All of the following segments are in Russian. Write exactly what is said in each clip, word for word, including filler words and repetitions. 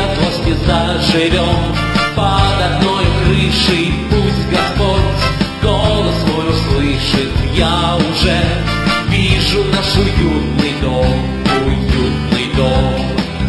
от злости заживем под одной крышей. Пусть Господь голос мой услышит. Я уже вижу наш уютный дом, уютный дом.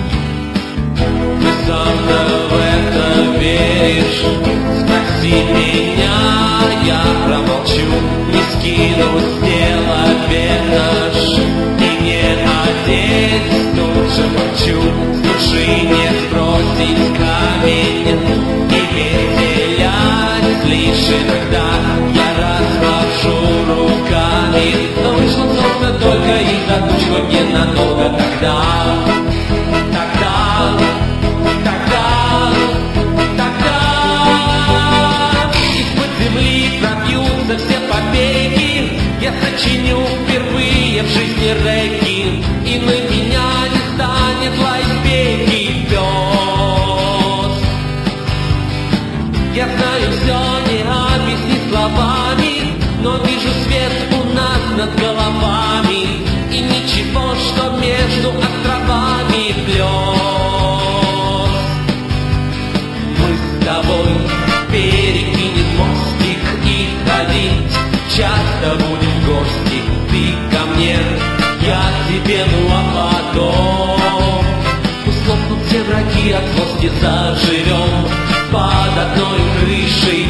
Ты сам-то в это веришь? Спроси меня, я промолчу. Не скину с тела бед наш и не одеть, тут же молчу. С души не сбросить камень и разделять лишь иногда. Я развожу руками, но вышло много только из-за туч, хоть ненадолго тогда. Тогда, тогда, тогда из-под земли пробьются все побеги. Я сочиню впервые в жизни регги, и на меня не станет лайфбеки пес. Я знаю, все не объяснить словами, но вижу свет у нас над головами, и ничего, что между островами плес. Мы с тобой перекинем мостик и ходить часто будем в гости. Ты ко мне, я к тебе, ну а потом условно все враги от злости заживем под одной крышей.